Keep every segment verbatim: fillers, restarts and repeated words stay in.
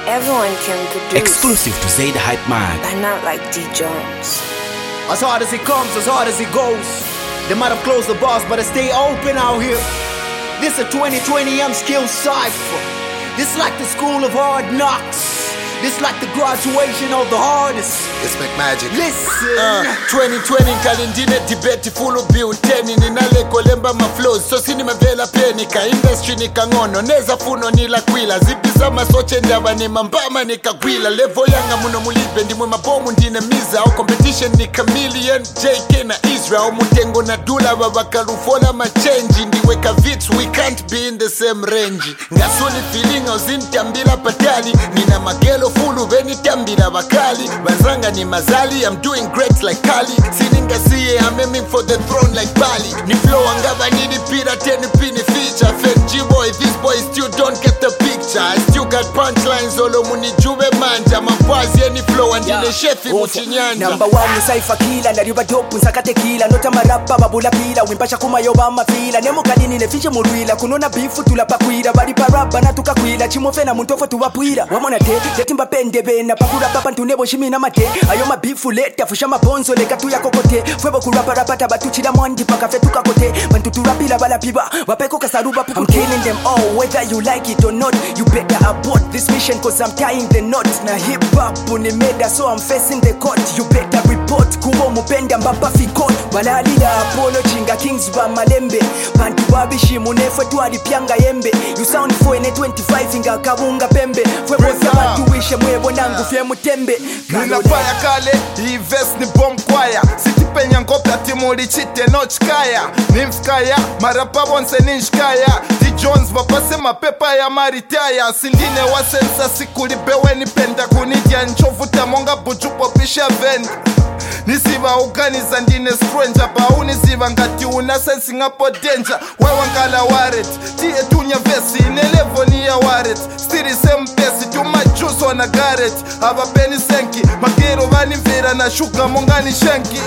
Everyone can produce. Exclusive to Zay the Hype Man. But not like D Jones. As hard as it comes, as hard as it goes. They might have closed the bars, but I stay open out here. This a twenty twenty M skill cypher. This like the school of hard knocks. This like the graduation of the hardest. Let's make magic. Listen. uh, twenty twenty kalindine debate full of ten ninaleko lemba ma flows so sinima vela penika industry nikangono neza funo nila kwila zipisa masoche ndaba ni mambama nikagwila level yanga muno mulibe ndimwe mabomu ndine miza au competition ni chameleon J K na Israel mutengo na dula babakarufola ma change ndiweka vits we can't be in the same range ngasoni feeling uzintambila patali nina magelo fulu veni tambila bakali bazanga ni mazali I'm doing great like Kali sininga siye I'm aiming for the throne like Bali ni flow angaba nidi pira ten pini feature Fed G-boy this boy still don't get the picture I still got punchlines olo muni juve manja mapazi any flow and in the chef muchinyanja number one ni Cypher killer na riba dope nsakate killer nota marapa babula pila wimpasha kumayoba mafila nemo kadini nefishe murwila kunona bifu tulapakwira bali paraba na tukakwila chimofena muntofo tuwapwira wamona te tetimba pende bena pakura papa ntunebo shimina mate ayo mabifu leta fusha mabonzo leka tuya kokote fwebo kurapa rapata batuchira mwandi pakafe tukakote bantu turapila balapiba wapeko kasaruba I'm killing them all whether you like it or not you better abort this mission cause I'm tying the knots na hip hop unimeda so I'm facing the court you better report kubo mupenda mbapa fikot balalila Apollo chinga kings ba malembe bantu babishi munefwe twali pyanga yembe you sound for ene twenty-five inga kabunga pembe fwebo sabatu wishe mwebo nangu fye mutembe ninafaya kale hii vest ni bomb kwaya sitipenya ngopya timuli chite nochkaya nimskaya marapa bonse ninshkaya D Jones vapase mapepa ya maritaya sindine wasensa sikulibewe nipenda kunidya nchovuta monga bujupo pisha vend nisiva uganiza ndine stranger paunisiva ngati una sensi ngapo danger wewankala waret tiye tunya vesi inelevo ni ya waret stiri same pesi tuma juice wana garet abapeni senki magero vanimvera na shuga mongani shenki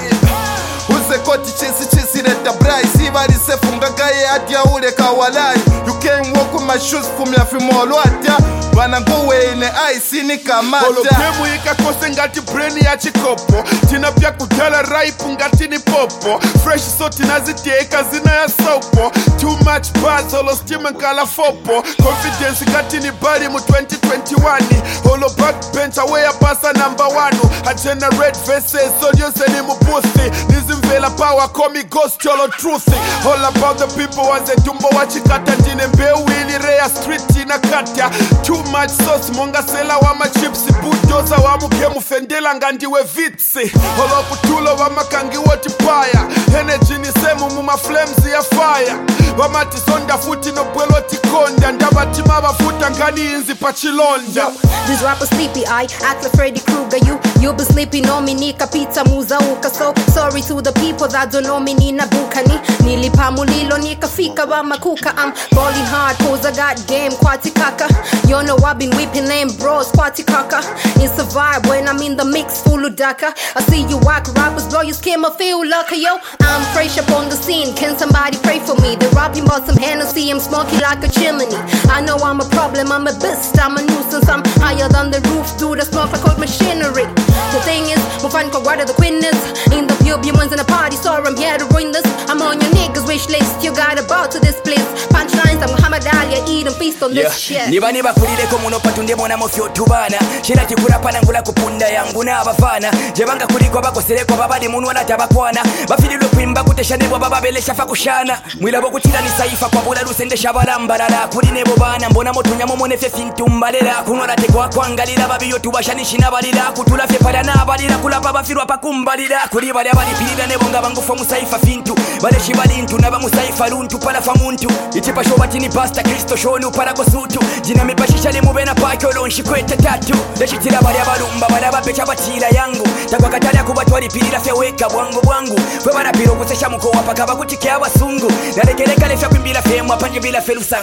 uze koti chisi chisi reta brai sivari sefunga gaye adia ule kawalai you can't walk with my shoes fumya fimolo adia vana nguwe ine aisi ni kamata holopemu ikakose ngati brain ya chikopo tina pya kudala raipu ngati ni popo fresh so tinazitieka zina ya sopo too much buzz holo steam nkala fopo confidence ngati ni bali mu twenty twenty-one holo backbench away pasa number one a generate verses so yose ni muputhi nizimvela power komi ghost yolo truthi all about the people waze tumbo wachikata ndine mbeu ili rare street ina katya too much sauce monga sela wa ma chips bulldozer wa mukemu fendela ngandiwe vitsi holokutulo wa makangi woti paya energy ni semu mu ma flames ya fire wa mati sonda futi no bwelo tikonda ndabati mabafuta ngani inzi pachilonda this rapper sleepy I act like Freddy Krueger you you been sleeping on me nika pizza muzauka so sorry to the people that don't know me nina bukani nilipa mulilo nikafika wa makuka I'm balling hard cause I got game kwati kaka you know I've been whipping lame bros kwati kaka it's a vibe when I'm in the mix full of daka I see you whack rappers blow your skin I feel lucky yo I'm fresh up on the scene can somebody pray for me they're rapping about some Hennessy I'm smoky like a chimney I know I'm a problem I'm a beast I'm a nuisance I'm higher than the roof do the smoke like old machinery the thing is we'll find what the queen is in the pub you ones in a party so I'm here to ruin this I'm on your niggas wish list you got about to this place punchlines I'm Muhammad Ali I eat and feast on this shit niba niba kulireko muno patunde mona mofyo tubana shira kikurapa nangula kupunda yangu na abafana jebanga kuliko bakosereko babali munu wana tabakwana bafililo kwimba kuteshanebo bababelesha fakushana mwilabo kutira ni Cypher kwa bula lusendesha balambalala kulinebo bana mbona motunya momone fe fintumbalela kunora tekwa kwangalira babiyo tubashanishi nabalira kutula fe pala nabalira kulapa bafirwa pakumbalira kulibali abalipirira nebo ngabangufo mu Cypher fintu bale shibalintu naba mu Cypher luntu pala famuntu itipa shobati ni pasta Kristo shonu para kosutu jina mipashisha ni mubena pake olonshi kwete tatu leshitira bali abalumba bali abapecha batira yangu takwa katali akubatwali pirira fe weka bwangu bwangu fwe barapiro kusesha muko wapaka bakutike abasungu nalekeleka lefya kwimbira fe mwapanje bila fe lusangu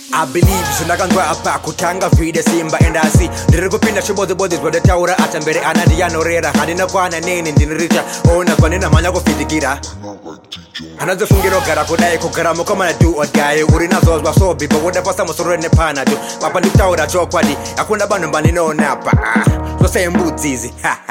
I believe zvinakangwa apa kutanga vhide simba and asi ndiri kupinda chibodzibodzi zvodetaura ata mberi ana ndiyanorera handina kwana neni ndiniricha ona kwanina mhanya kuvhidikira hanadzifungira kugara kudai kugara mukomana do or die uri nazozwa sobi pakuda pasa musoro nepanado papa ndikutaura chokwadi hakuna vanhu vaninoonapa zvose imbudzizi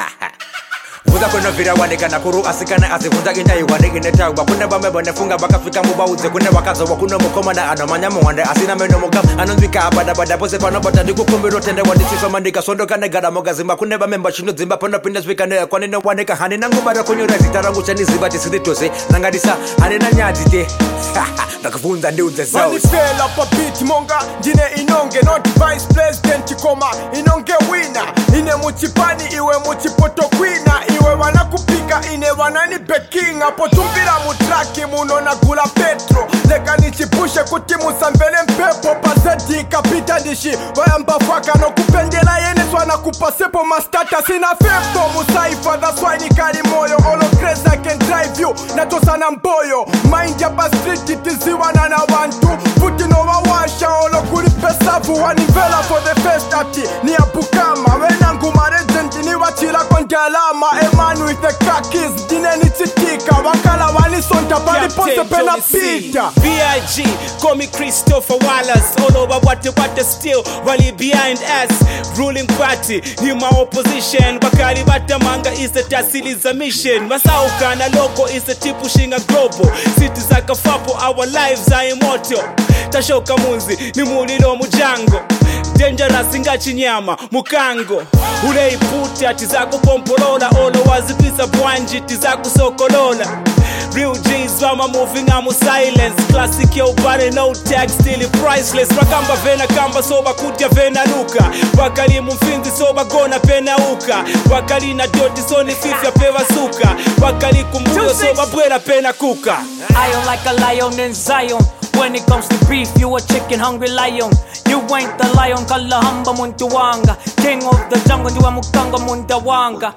vunza kunovhira wanikana kuru asikana asi vunza indai waniki netagwa kune vamwe vanefunga vakafika muvaudze kune vakazowa kuno mukomana anomanya muhwande asina meno muka anonzvika abadabada pose panobata ndikukumbiro tende wandisisoma ndikasondoka negara mogazimba kune vamwe mbachinodzimba panopinda zvika nekwaninowanika handina ngumara kunyora zita rangu chaniziva tisiri tose nangadisa handina nyadzi te ndakavunza ndiudze zavanifela pabiti monga ndine inonge not vice president koma inonge wina ine muchipani iwe muchipotokwina iwe vanakupika ine vanani beking apo tumbira mutraki munonagula petro leka nichipushe kuti musambele mpepo pazedika pita ndishi vayambafaka nokupendela yeneswa nakupasepo mastata sina fefto musaifa that's why nikali moyo olo crazy I can drive you natosana mboyo mind ya pa street tiziwana na vantu futi novawasha olo kuli pesavu wanivela for the first ati ni abukama wenanguma legend ni wachila konjalama man with the khakis dineni chitika vakala vanisonta palipose pena pita V I G call me Christopher Wallace all over what the what the still while behind us ruling party in my opposition bakali batamanga is the tasiliza mission masaukana loco is the tip pushing a global cities like a fapo our lives are immortal tashoka munzi ni mulilo mujango dangerous ngachinyama mukango uleiputi ati zako pompolola olo wazipisa bwanji tizaku sokolola real G's vama moving amu silence classic yo body no tag still priceless bakamba vena kamba soba kutya vena luka bakali mumfinzi soba gona pena uka bakali na doti soni fifya peva suka bakali kumbuyo soba bwela pena kuka Iron like a lion in Zion. When it comes to beef, you a chicken hungry lion. You ain't the lion, kalahamba muntuwanga. King of the jungle, you a mukanga muntawanga.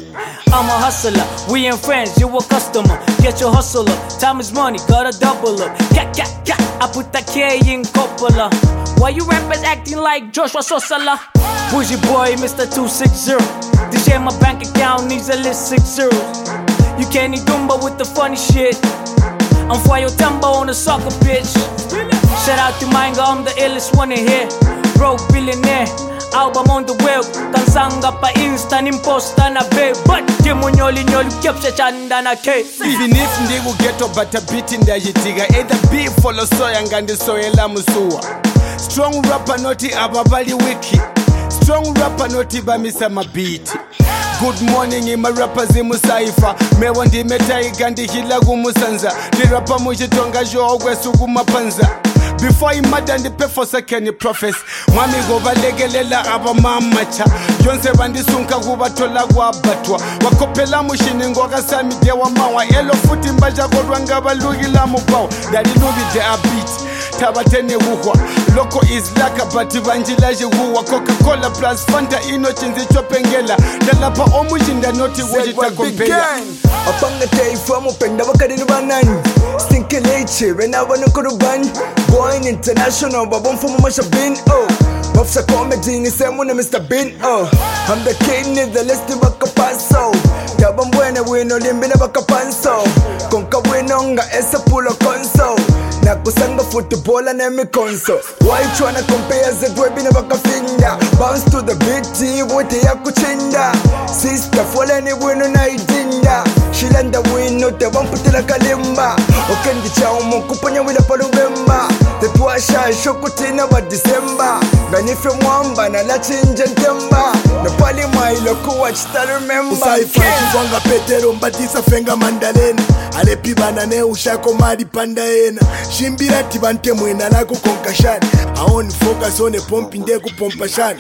I'm a hustler, we ain't friends, you a customer. Get your hustle up, time is money, gotta double up. Cat, cat, cat, I put that K in Coppola. Why you rappers acting like Joshua Sosala? Bougie boy, Mister two sixty. This year my bank account needs at least six zeros. You can't eat Dumba with the funny shit. I'm for your tempo on the soccer pitch. Shout out to Manga, I'm the illest one in here. Broke billionaire, album on the web. Kansanga pa insta, nimposta na babe. But timu nyoli nyoli kepsha chanda na K. Even if ndigu ghetto but a beat in the jitiga. Either beef follow soya ngandi soyela musuwa. Strong rapper noti ababali wiki. Strong rapper noti bamisa mabiti. Good morning ima rappers imu saifa mewa ndimetaiga ndihila gumusanza ndirapa muchitonga zhoogwe sugumapanza before imada ndipe for second profess mwami govalegelela aba mamacha yonse vandisunka kuvatola kwabatwa wakopela mushiningo akasamide wa mawa elo futi mbaja kodwanga balugila mubawa daliluvide abiti tabatene wuhwa loko is laka bati vanjilaji huwa Coca-Cola plus Fanta ino chinzi chopengela dalapa omushinda noti wujita kompela apanga taifa mupenda wakadini banani stinky leche wena wanu kurubani Boy international babomfumu mashabin oh Mafsa comedy ni semu na Mister Bean oh I'm the king in the list baka paso Tabambwene wino limbina baka panso Konka winonga esa pulo konso Nakusanga footballer na mi konso Why you tryna compare zedwebina baka finda Bounce to the beat wote ya kuchinda Sister foleni wino na idinda Shilanda wino te wamputila kalimba Okendi chao mokupanya wila palubemba Tetuasha shokutina wa December Ganife mwamba na lachinja ntemba Napali mailo kuwa chita remember Usaifa chivanga petero mbatisa fenga mandalena Alepi banane ushako madi pandaena Shimbira tibante mwena lako konkashani Aoni focus on a pump ndeku pompashani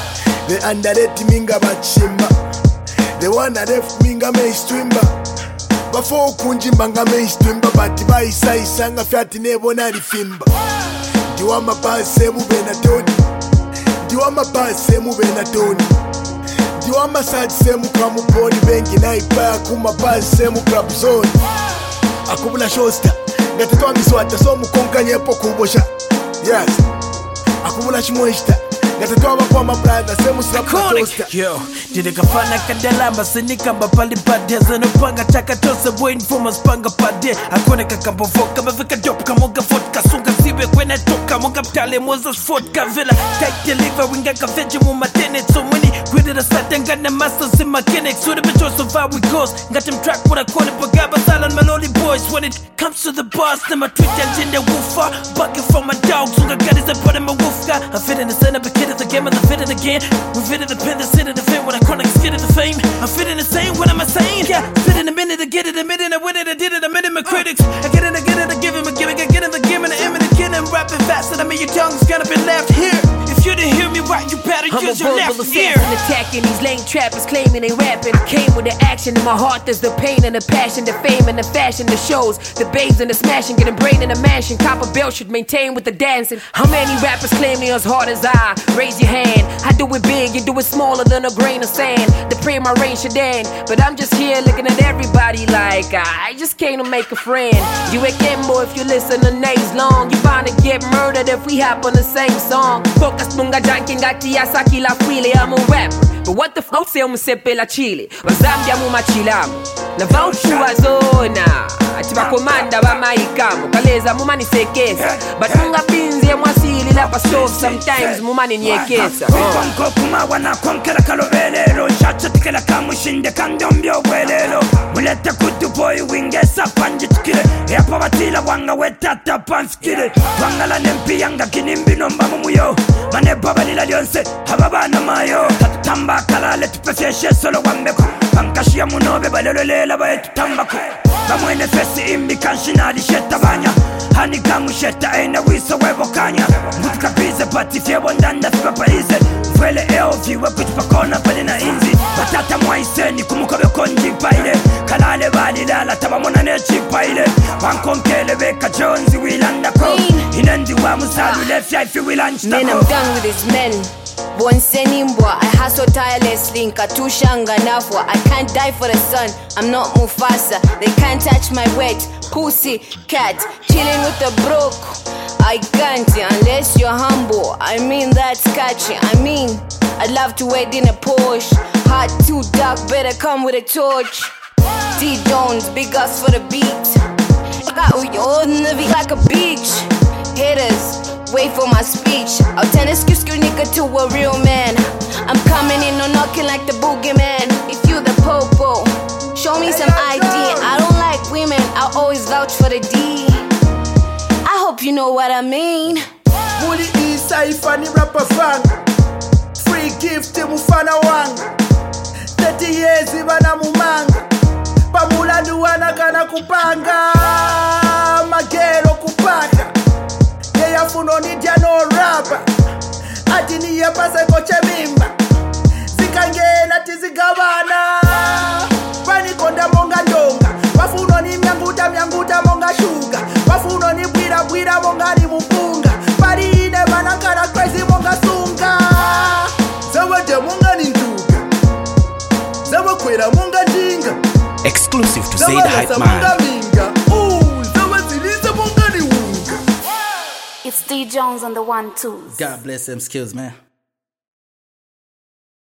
The underrate minga bachimba The one that left minga meistwimba Bafo kunjimba nga meistwimba Bati baisa isanga fyati nebo narifimba Diwa mabase mube na toni Diwa mabase mube na toni Diwa masaji semu kamu poni Bengi na ipaya kuma base semu club zone Akubula shosta Gatatoa miswata so mukonka nyepo kubosha Yes kubula chimoista ngatatoba kwa mabrada semu Iconic. Yo, ndinekafana kadalamba sinikamba pali pade zinopanga chakatose waiting for my spanga pade akone kakambovoka mavika dope kamoga vodka sunga zibe kwene toka moga ptale mozas vodka villa tight deliver winga kaveje mu matene so many with it aside ngana masters in mechanics so the bitch of how we goes got them track what I call it bagaba silent melody boys when it comes to the boss them a tweet and in the woofer bucket from my dog sunga got is a put in my woofka I fit in the center but kid is the game of the fit it again we fit in the pen the city the fin when I connect get it the fame I fit in the same what am I saying yeah fit in a minute to get it a minute I win it I did it I made it my critics I get it I get it I give him a giving I get it I give him the imminent again I'm rapping faster than me your tongue's gonna be left here if you didn't hear me right you better use your left ear I'm attacking these lame trappers claiming they rapping came with the action in my heart there's the pain and the passion the fame and the fashion the shows the babes and the smashing getting brain in a mansion copper bell should maintain with the dancing how many rappers claim they as hard as I raise your hand I do it big you do it smaller than a grain of sand the pray my rain should end but I'm just here looking at everybody like I just came to make a friend you a Kimbo if you listen to nays long you bound to get murdered if we hop on the same song focus munga janking gati yasaki la freely I'm a rapper but what the fuck say umusepe la chile wazambia mu machilamu na vauchu wazona atiba komanda ba maikamu kaleza mu mani sekesa but munga binzi ya mwasili la pa stove sometimes mu mani nyekesa konko kuma wana konkera kalobelelo chacha tikela kamushinde kandombyo gwelelo mulete kudu boy wingesa panjitikile yapa batila wanga wetata panskile wangala nempi yanga kinimbi nomba mumuyo mane baba lila lyonse hababana mayo tatamba kalale tupefyeshe solo wambeko bankashia munobe balololela bayetutambako bamwene fesi imbi kanshinali sheta banya hani kamusheta ena wiso webokanya mbutuka bize pati fyebo ndanda fibapaize Fwele eo viwe kutupakona pale na inzi batata mwaiseni kumukobe konji paile kalale bali lala taba mona nechi paile wankonkele beka jonzi wilanda ko inendi wa musalu lefya ifi wilanchita man I'm done with these men Bonsenimbwa, I hustle tirelessly, nkatushanga nafwa I can't die for the sun, I'm not Mufasa They can't touch my wet, pussy, cat Chilling with the broke, I can't unless you're humble I mean that's catchy, I mean I'd love to wait in a Porsche Heart too dark, better come with a torch D Jones, big us for the beat I got you like a beach Haters wait for my speech. I'll turn excuse you nigga to a real man. I'm coming in or knocking like the boogeyman. If you the popo, show me some I D. I don't like women, I'll always vouch for the D. I hope you know what I mean. Muli isa ifani rapper fang. Free gift mufana wang. thirty years ibana mumanga. Pamula duwana kana kupanga. Magero kupaka. Yafuno ni jano rapa ati ni yapasa koche mimba zikangena tizigabana pani konda monga ndonga wafuno ni myanguta myanguta monga shuga wafuno ni bwira bwira monga ni mupunga pari ine manakara crazy monga sunga zawa de monga ni nduga zawa kwera monga jinga exclusive to Say the Hype Man. It's D Jones on the one twos. God bless them skills, man.